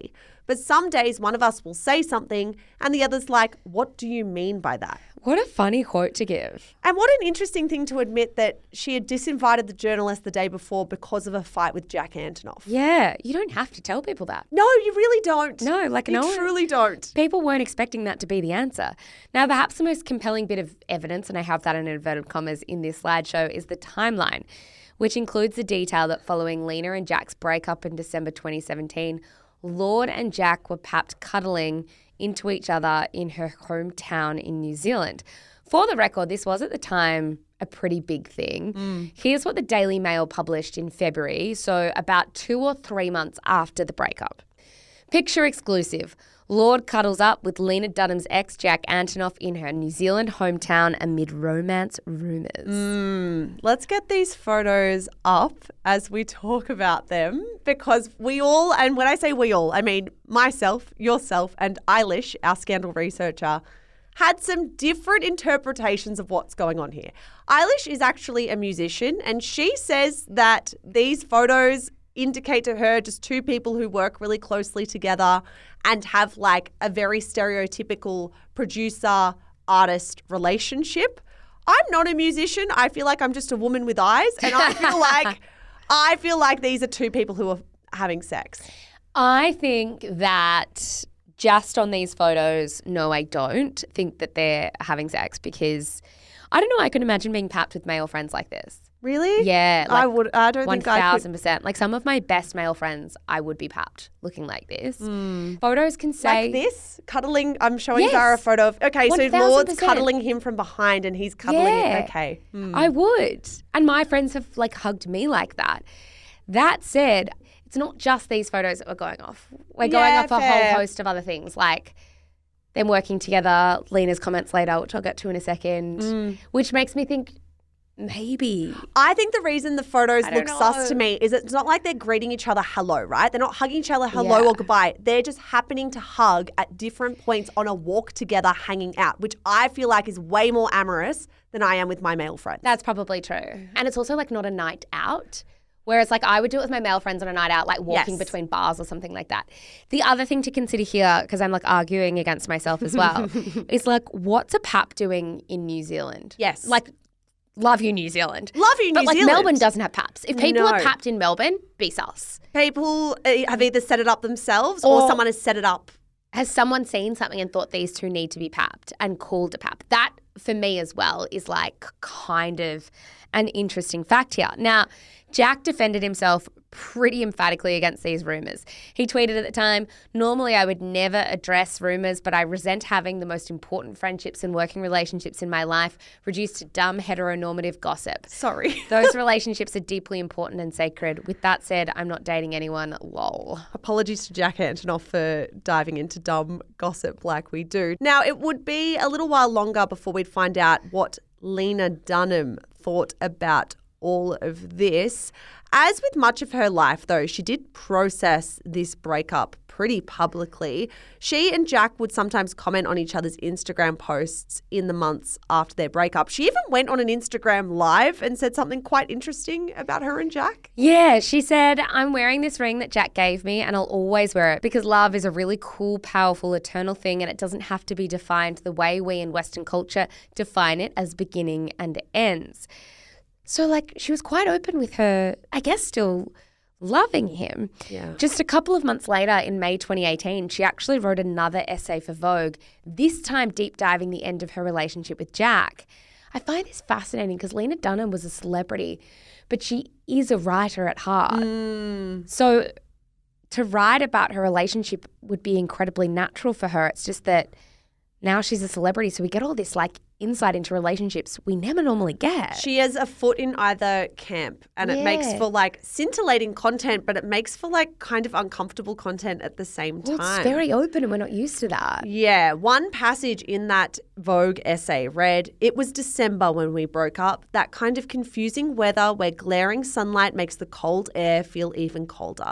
but some days one of us will say something and the other's like, what do you mean by that? What a funny quote to give. And what an interesting thing to admit that she had disinvited the journalist the day before because of a fight with Jack Antonoff. Yeah, you don't have to tell people that. No, you really don't. No, like you no one- truly don't. People weren't expecting that to be the answer. Now, perhaps the most compelling bit of evidence, and I have that in inverted commas in this slideshow, is the timeline, which includes the detail that following Lena and Jack's breakup in December 2017, Lorde and Jack were papped cuddling into each other in her hometown in New Zealand. For the record, this was at the time a pretty big thing. Here's what the Daily Mail published in February, so about 2 or 3 months after the breakup. Picture exclusive. Lorde cuddles up with Lena Dunham's ex, Jack Antonoff, in her New Zealand hometown amid romance rumours. Let's get these photos up as we talk about them, because we all, and when I say we all, I mean myself, yourself, and Eilish, our scandal researcher, had some different interpretations of what's going on here. Eilish is actually a musician, and she says that these photos indicate to her just two people who work really closely together and have like a very stereotypical producer-artist relationship. I'm not a musician. I feel like I'm just a woman with eyes, and I feel like these are two people who are having sex. I think that just on these photos, no, I don't think that they're having sex, because I don't know, I can imagine being papped with male friends like this. Really? Yeah. I don't think I could. 1,000%. Like some of my best male friends, I would be papped looking like this. Photos can say. Like this? Cuddling? I'm showing Yes. Zara a photo of. Okay, so 1000%. Lorde's cuddling him from behind and he's cuddling Yeah. it. Okay. I would. And my friends have like hugged me like that. That said, it's not just these photos that we're going off. We're going Yeah, off a fair. whole host of other things, like them working together, Lena's comments later, which I'll get to in a second, which makes me think maybe. I think the reason the photos I don't look sus to know. me is it's not like they're greeting each other hello, right? They're not hugging each other hello Yeah. or goodbye. They're just happening to hug at different points on a walk together, hanging out, which I feel like is way more amorous than I am with my male friends. That's probably true. And it's also like not a night out. Whereas like I would do it with my male friends on a night out, like walking Yes. between bars or something like that. The other thing to consider here, because I'm like arguing against myself as well, is like what's a pap doing in New Zealand? Yes. Like love you, New Zealand. Love you, New But like Zealand. Melbourne doesn't have paps. If people are No. papped in Melbourne, be sus. People have either set it up themselves or Or- someone has set it up. Has someone seen something and thought these two need to be papped and called a pap? That, for me as well, is like kind of an interesting fact here. Now, Jack defended himself pretty emphatically against these rumours. He tweeted at the time, "Normally I would never address rumours, but I resent having the most important friendships and working relationships in my life reduced to dumb heteronormative gossip. Sorry. Those relationships are deeply important and sacred. With that said, I'm not dating anyone, lol." Apologies to Jack Antonoff for diving into dumb gossip like we do. Now, it would be a little while longer before we'd find out what Lena Dunham thought about all of this. As with much of her life, though, she did process this breakup pretty publicly. She and Jack would sometimes comment on each other's Instagram posts in the months after their breakup. She even went on an Instagram live and said something quite interesting about her and Jack. Yeah, she said, "I'm wearing this ring that Jack gave me and I'll always wear it because love is a really cool, powerful, eternal thing and it doesn't have to be defined the way we in Western culture define it as beginning and ends." So, like, she was quite open with her, I guess, still loving him. Yeah. Just a couple of months later, in May 2018, she actually wrote another essay for Vogue, this time deep diving the end of her relationship with Jack. I find this fascinating because Lena Dunham was a celebrity, but she is a writer at heart. So to write about her relationship would be incredibly natural for her. It's just that now she's a celebrity, so we get all this like insight into relationships we never normally get. She has a foot in either camp, and it makes Yeah. for like scintillating content, but it makes for like kind of uncomfortable content at the same Well, time. it's very open and we're not used to that. Yeah, one passage in that Vogue essay read, "It was December when we broke up, that kind of confusing weather where glaring sunlight makes the cold air feel even colder.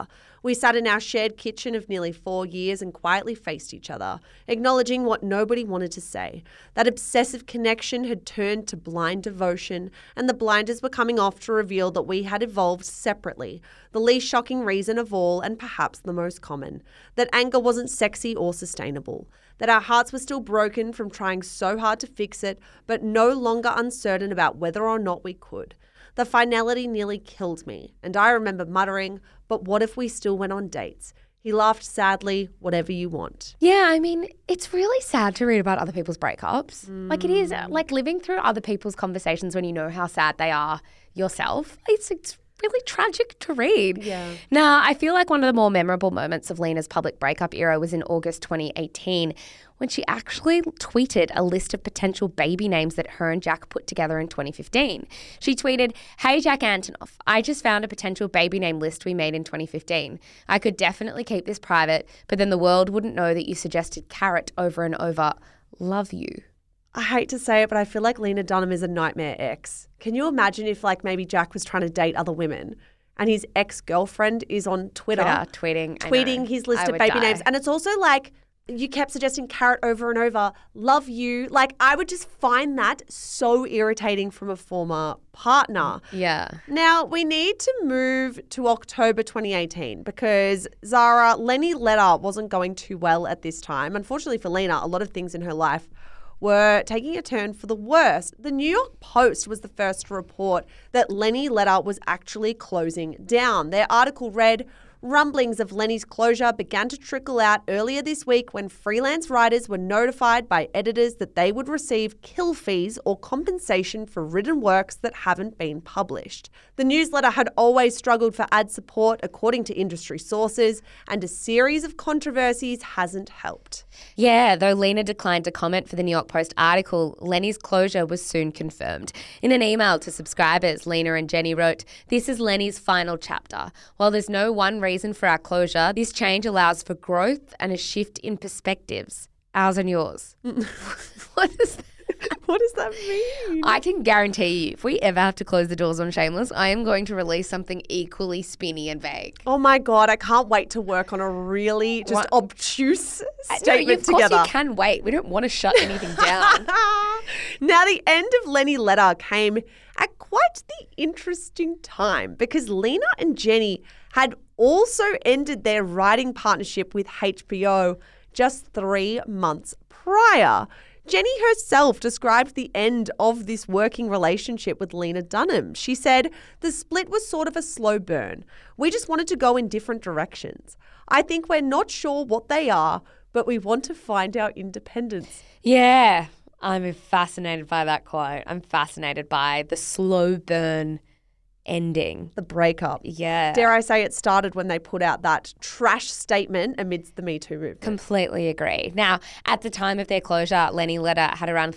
We sat in our shared kitchen of nearly 4 years and quietly faced each other, acknowledging what nobody wanted to say. That obsessive connection had turned to blind devotion, and the blinders were coming off to reveal that we had evolved separately. The least shocking reason of all, and perhaps the most common, that anger wasn't sexy or sustainable. That our hearts were still broken from trying so hard to fix it, but no longer uncertain about whether or not we could. The finality nearly killed me, and I remember muttering, "But what if we still went on dates?" He laughed sadly, "Whatever you want." Yeah, I mean, it's really sad to read about other people's breakups. Like it is, like living through other people's conversations when you know how sad they are yourself. It's really tragic to read. Yeah. Now, I feel like one of the more memorable moments of Lena's public breakup era was in August 2018 when she actually tweeted a list of potential baby names that her and Jack put together in 2015. She tweeted, "Hey Jack Antonoff, I just found a potential baby name list we made in 2015. I could definitely keep this private, but then the world wouldn't know that you suggested Carrot over and over. Love you." I hate to say it, but I feel like Lena Dunham is a nightmare ex. Can you imagine if like maybe Jack was trying to date other women and his ex-girlfriend is on Twitter tweeting his list of baby names? And it's also like you kept suggesting Carrot over and over, love you. Like I would just find that so irritating from a former partner. Yeah. Now, we need to move to October 2018 because Zara, Lenny letter wasn't going too well at this time. Unfortunately for Lena, a lot of things in her life were taking a turn for the worst. The New York Post was the first to report that Lenny letter was actually closing down. Their article read, "Rumblings of Lenny's closure began to trickle out earlier this week when freelance writers were notified by editors that they would receive kill fees or compensation for written works that haven't been published. The newsletter had always struggled for ad support, according to industry sources, and a series of controversies hasn't helped." Yeah, though Lena declined to comment for the New York Post article, Lenny's closure was soon confirmed. In an email to subscribers, Lena and Jenny wrote, "This is Lenny's final chapter. While there's no one reason for our closure, this change allows for growth and a shift in perspectives. Ours and yours." What is that? What does that mean? I can guarantee you, if we ever have to close the doors on Shameless, I am going to release something equally spinny and vague. Oh my God, I can't wait to work on a really just obtuse statement together. Of course you can wait. We don't want to shut anything down. Now, the end of Lenny letter came at quite the interesting time because Lena and Jenny had also ended their writing partnership with HBO just 3 months prior. Jenny herself described the end of this working relationship with Lena Dunham. She said, "The split was sort of a slow burn. We just wanted to go in different directions. I think we're not sure what they are, but we want to find our independence." Yeah, I'm fascinated by that quote. I'm fascinated by the slow burn ending. The breakup. Yeah. Dare I say it started when they put out that trash statement amidst the Me Too movement. Completely agree. Now, at the time of their closure, Lenny Letter had around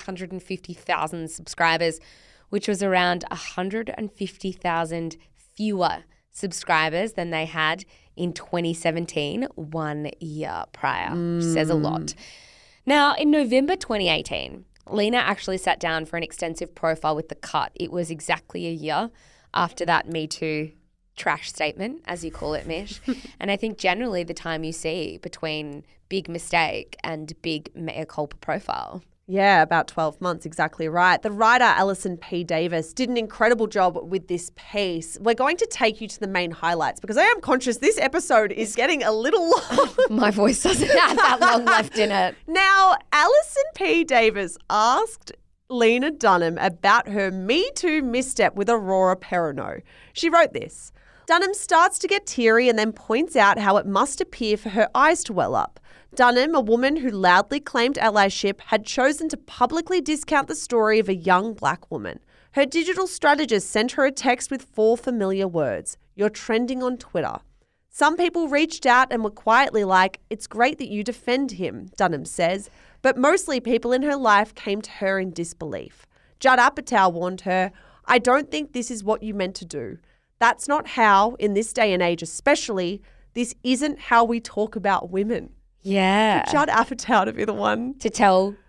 350,000 subscribers, which was around 150,000 fewer subscribers than they had in 2017, 1 year prior, which says a lot. Now, in November 2018, Lena actually sat down for an extensive profile with The Cut. It was exactly a year after that Me Too trash statement, as you call it, Mish. And I think generally the time you see between big mistake and big mea culpa profile. Yeah, about 12 months, exactly right. The writer Alison P. Davis did an incredible job with this piece. We're going to take you to the main highlights because I am conscious this episode is getting a little long. My voice doesn't have that long left in it. Now, Alison P. Davis asked Lena Dunham about her Me Too misstep with Aurora Perrineau. She wrote this. Dunham starts to get teary and then points out how it must appear for her eyes to well up. Dunham, a woman who loudly claimed allyship, had chosen to publicly discount the story of a young black woman. Her digital strategist sent her a text with 4 familiar words. "You're trending on Twitter." Some people reached out and were quietly like, "It's great that you defend him," Dunham says. But mostly people in her life came to her in disbelief. Judd Apatow warned her, "I don't think this is what you meant to do. That's not how, in this day and age especially, this isn't how we talk about women." Yeah. For Judd Apatow to be the one to tell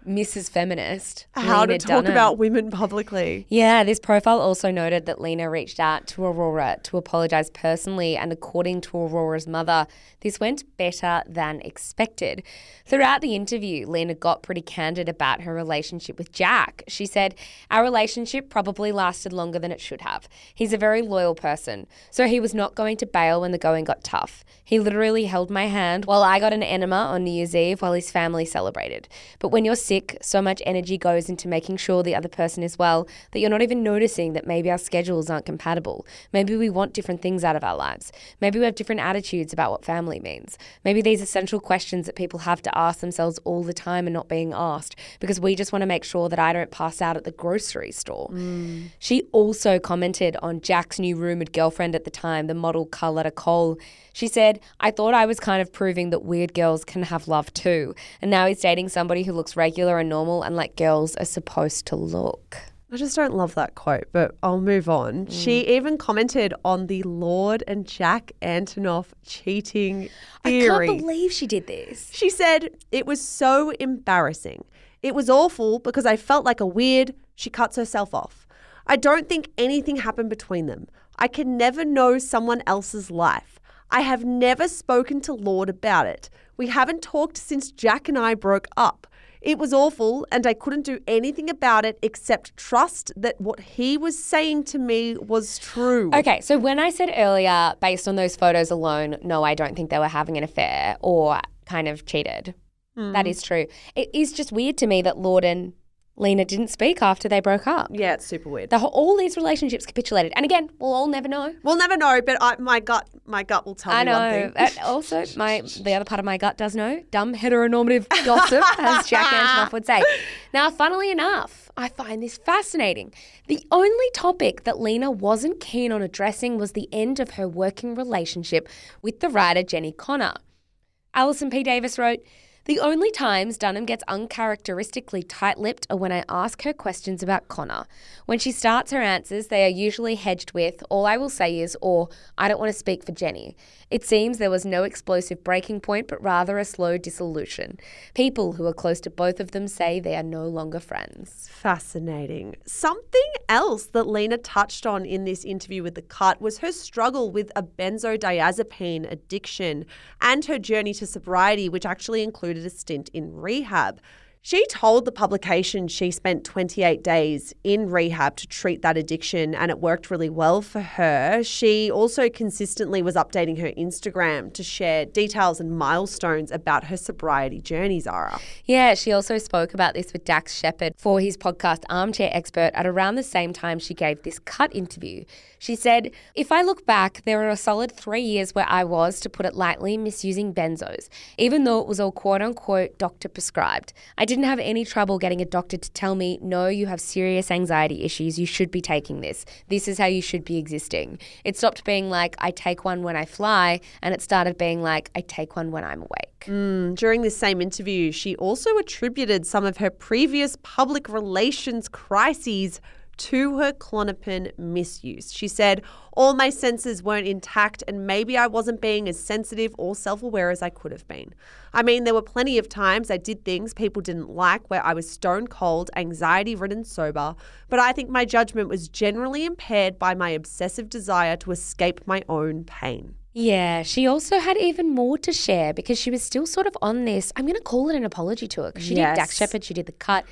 Mrs. Feminist. How Lena to talk Dunham. about women publicly. Yeah, this profile also noted that Lena reached out to Aurora to apologise personally, and according to Aurora's mother, this went better than expected. Throughout the interview, Lena got pretty candid about her relationship with Jack. She said, "Our relationship probably lasted longer than it should have. He's a very loyal person, so he was not going to bail when the going got tough. He literally held my hand while I got an enema on New Year's Eve while his family celebrated. But when you're sick, so much energy goes into making sure the other person is well that you're not even noticing that maybe our schedules aren't compatible. Maybe we want different things out of our lives. Maybe we have different attitudes about what family means. Maybe these essential questions that people have to ask themselves all the time are not being asked because we just want to make sure that I don't pass out at the grocery store." She also commented on Jack's new rumoured girlfriend at the time, the model Carlotta Cole. She said, "I thought I was kind of proving that weird girls can have love too. And now he's dating somebody who looks regular and normal and like girls are supposed to look." I just don't love that quote, but I'll move on. She even commented on the Lorde and Jack Antonoff cheating theory. I can't believe she did this. She said, "It was so embarrassing. It was awful because I felt like a weird." She cuts herself off. "I don't think anything happened between them. I can never know someone else's life. I have never spoken to Lorde about it. We haven't talked since Jack and I broke up. It was awful and I couldn't do anything about it except trust that what he was saying to me was true." Okay, so when I said earlier, based on those photos alone, no, I don't think they were having an affair or kind of cheated. That is true. It is just weird to me that Lorde and Lena didn't speak after they broke up. Yeah, it's super weird. All these relationships capitulated. And again, we'll all never know. We'll never know, but my gut will tell I me one thing. know. Also, the other part of my gut does know. Dumb heteronormative gossip, as Jack Antonoff would say. Now, funnily enough, I find this fascinating. The only topic that Lena wasn't keen on addressing was the end of her working relationship with the writer Jenny Connor. Alison P. Davis wrote, "The only times Dunham gets uncharacteristically tight-lipped are when I ask her questions about Connor. When she starts her answers, they are usually hedged with, 'All I will say is,' or 'I don't want to speak for Jenny.' It seems there was no explosive breaking point, but rather a slow dissolution. People who are close to both of them say they are no longer friends." Fascinating. Something else that Lena touched on in this interview with The Cut was her struggle with a benzodiazepine addiction and her journey to sobriety, which actually included a stint in rehab. She told the publication she spent 28 days in rehab to treat that addiction and it worked really well for her. She also consistently was updating her Instagram to share details and milestones about her sobriety journey, Zara. Yeah, she also spoke about this with Dax Shepard for his podcast Armchair Expert at around the same time she gave this Cut interview. She said, "If I look back, there were a solid 3 years where I was, to put it lightly, misusing benzos, even though it was all quote-unquote doctor prescribed. I didn't have any trouble getting a doctor to tell me, 'No, you have serious anxiety issues, you should be taking this. This is how you should be existing.' It stopped being like, 'I take one when I fly,' and it started being like, 'I take one when I'm awake." During this same interview, she also attributed some of her previous public relations crises to her Klonopin misuse. She said, "All my senses weren't intact and maybe I wasn't being as sensitive or self-aware as I could have been. I mean, there were plenty of times I did things people didn't like where I was stone cold, anxiety-ridden sober, but I think my judgment was generally impaired by my obsessive desire to escape my own pain." Yeah, she also had even more to share because she was still sort of on this, I'm going to call it an apology tour, because she did Dax Shepard, she did The Cut.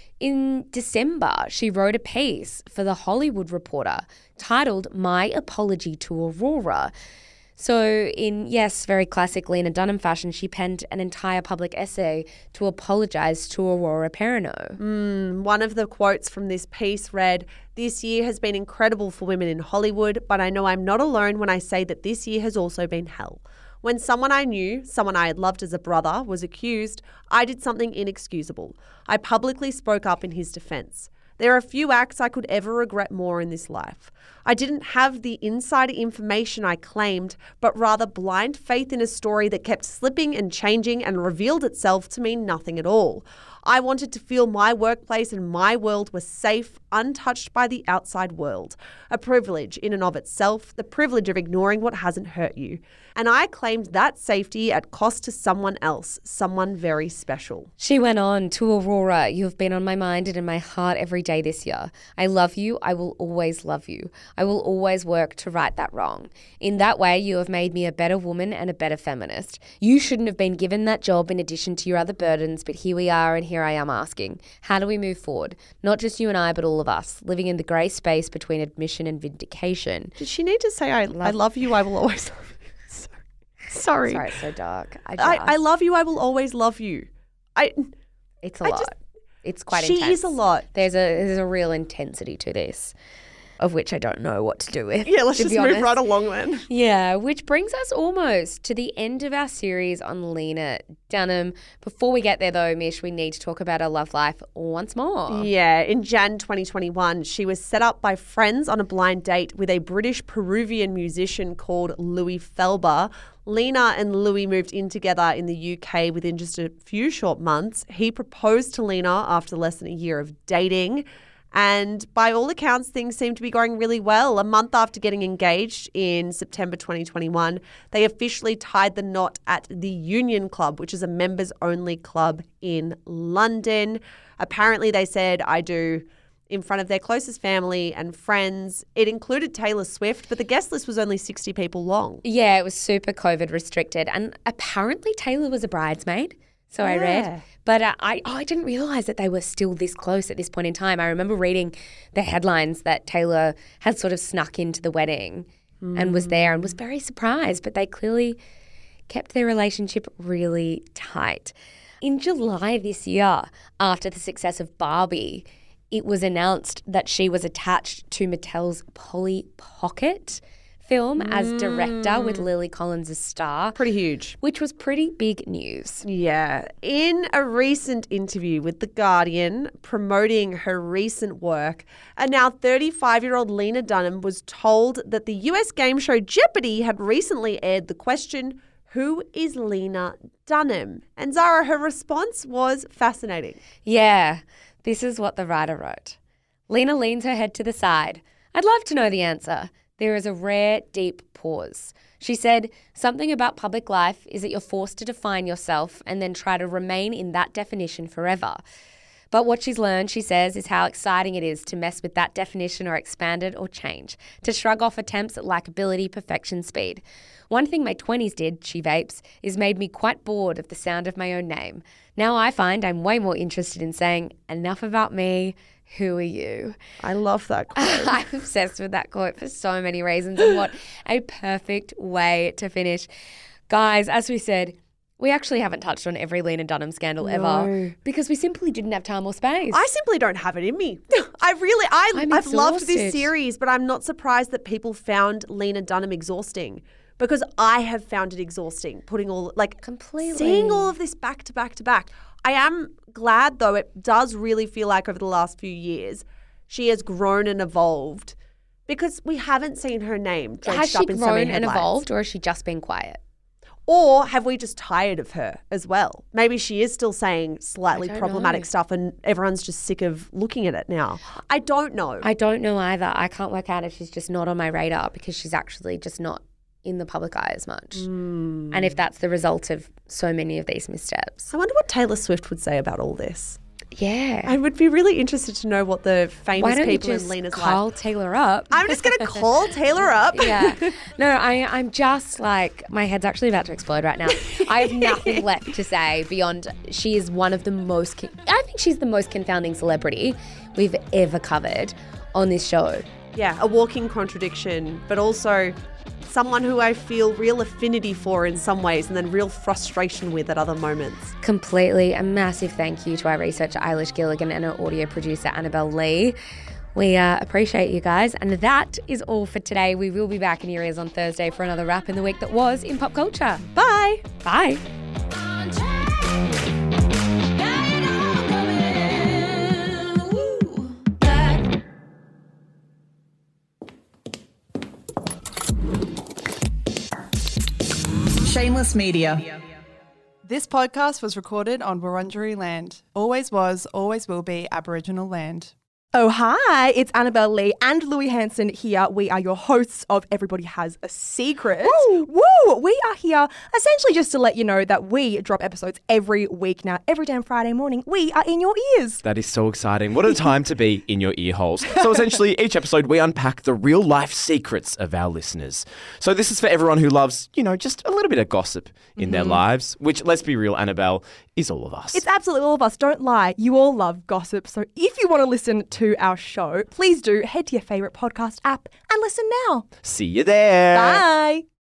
In December, she wrote a piece for The Hollywood Reporter titled "My Apology to Aurora." So in, yes, very classic Lena Dunham fashion, she penned an entire public essay to apologise to Aurora Perrineau. One of the quotes from this piece read, "This year has been incredible for women in Hollywood, but I know I'm not alone when I say that this year has also been hell. When someone I knew, someone I had loved as a brother, was accused, I did something inexcusable. I publicly spoke up in his defense. There are few acts I could ever regret more in this life. I didn't have the insider information I claimed, but rather blind faith in a story that kept slipping and changing and revealed itself to mean nothing at all. I wanted to feel my workplace and my world were safe, untouched by the outside world. A privilege in and of itself, the privilege of ignoring what hasn't hurt you. and I claimed that safety at cost to someone else, someone very special. She went on, to Aurora, you have been on my mind and in my heart every day this year. I love you. I will always love you. I will always work to right that wrong. In that way, you have made me a better woman and a better feminist. You shouldn't have been given that job in addition to your other burdens, but here we are and here I am asking, how do we move forward? Not just you and I, but all of us, living in the grey space between admission and vindication. Did she need to say, I love you, I will always love you? Sorry. Sorry, it's so dark. I love you, I will always love you. It's a lot. It's quite intense. She is a lot. There's a real intensity to this, of which I don't know what to do with. Yeah, let's just move right along then. Yeah, which brings us almost to the end of our series on Lena Dunham. Before we get there though, Mish, we need to talk about her love life once more. Yeah, in Jan 2021, she was set up by friends on a blind date with a British Peruvian musician called Louis Felber. Lena and Louis moved in together in the UK within just a few short months. He proposed to Lena after less than a year of dating. And by all accounts, things seem to be going really well. A month after getting engaged in September 2021, they officially tied the knot at the Union Club, which is a members-only club in London. Apparently, they said, I do, in front of their closest family and friends. It included Taylor Swift, but the guest list was only 60 people long. Yeah, it was super COVID restricted. And apparently Taylor was a bridesmaid. So I read. But I didn't realise that they were still this close at this point in time. I remember reading the headlines that Taylor had sort of snuck into the wedding and was there and was very surprised. But they clearly kept their relationship really tight. In July this year, after the success of Barbie, it was announced that she was attached to Mattel's Polly Pocket film as director with Lily Collins as star. Pretty huge. Which was pretty big news. Yeah. In a recent interview with The Guardian promoting her recent work, a now 35-year-old Lena Dunham was told that the US game show Jeopardy had recently aired the question, who is Lena Dunham? And Zara, her response was fascinating. Yeah. This is what the writer wrote. Lena leans her head to the side. I'd love to know the answer. There is a rare, deep pause. She said, something about public life is that you're forced to define yourself and then try to remain in that definition forever. But what she's learned, she says, is how exciting it is to mess with that definition or expand it or change, to shrug off attempts at likability, perfection, speed. One thing my 20s did, she vapes, is made me quite bored of the sound of my own name. Now I find I'm way more interested in saying, enough about me, who are you? I love that quote. I'm obsessed with that quote for so many reasons, and what a perfect way to finish. Guys, as we said, we actually haven't touched on every Lena Dunham scandal ever because we simply didn't have time or space. I simply don't have it in me. I've loved this series, but I'm not surprised that people found Lena Dunham exhausting. Because I have found it exhausting, completely seeing all of this back to back to back. I am glad, though, it does really feel like over the last few years she has grown and evolved because we haven't seen her name dredged up in so many headlines. Has she grown and evolved, or has she just been quiet? Or have we just tired of her as well? Maybe she is still saying slightly problematic stuff and everyone's just sick of looking at it now. I don't know. I don't know either. I can't work out if she's just not on my radar because she's actually just not in the public eye as much. And if that's the result of so many of these missteps. I wonder what Taylor Swift would say about all this. Yeah. I would be really interested to know what the famous people in Lena's life. Call Taylor up? I'm just going to call Taylor up. Yeah. No, I'm just like, my head's actually about to explode right now. I have nothing left to say beyond she is one of the most, I think she's the most confounding celebrity we've ever covered on this show. Yeah, a walking contradiction, but also someone who I feel real affinity for in some ways and then real frustration with at other moments. Completely. A massive thank you to our researcher Eilish Gilligan and our audio producer Annabelle Lee. We appreciate you guys. And that is all for today. We will be back in your ears on Thursday for another wrap in the week that was in pop culture. Bye. Bye. Shameless Media. This podcast was recorded on Wurundjeri land. Always was, always will be Aboriginal land. Oh, hi, it's Annabelle Lee and Louis Hanson here. We are your hosts of Everybody Has a Secret. Woo! Woo! We are here essentially just to let you know that we drop episodes every week now. Every damn Friday morning, we are in your ears. That is so exciting. What a time to be in your ear holes. So essentially, each episode we unpack the real life secrets of our listeners. So this is for everyone who loves, just a little bit of gossip in their lives, which, let's be real, Annabelle, is all of us. It's absolutely all of us. Don't lie. You all love gossip. So if you want to listen to our show, please do head to your favourite podcast app and listen now. See you there. Bye.